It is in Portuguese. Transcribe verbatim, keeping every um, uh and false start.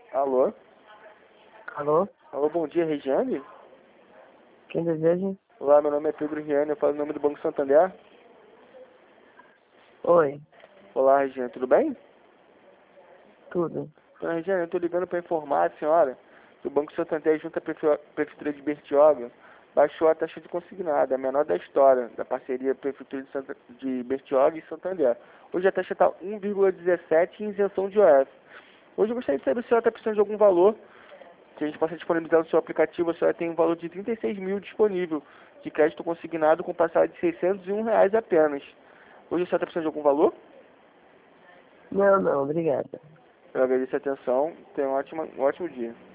Alô? Alô? Alô, bom dia, Regiane? Quem deseja? Olá, meu nome é Pedro Regiane, eu falo em nome do Banco Santander. Oi, Olá, Regiane, tudo bem? tudo. Então, Regiane, eu estou ligando para informar a senhora que o Banco Santander, junto à Prefe- Prefeitura de Bertioga, baixou a taxa de consignado, a menor da história, da parceria Prefeitura de, Santa, de Bertioga e Santander. Hoje a taxa está um vírgula dezessete em isenção de O F. Hoje eu gostaria de saber se a senhora está precisando de algum valor que a gente possa disponibilizar no seu aplicativo. A senhora tem um valor de trinta e seis mil disponível de crédito consignado com parcela de seiscentos e um reais apenas. Hoje a senhora está precisando de algum valor? Não, não, obrigada. Eu agradeço a atenção. Tenha um ótimo, um ótimo dia.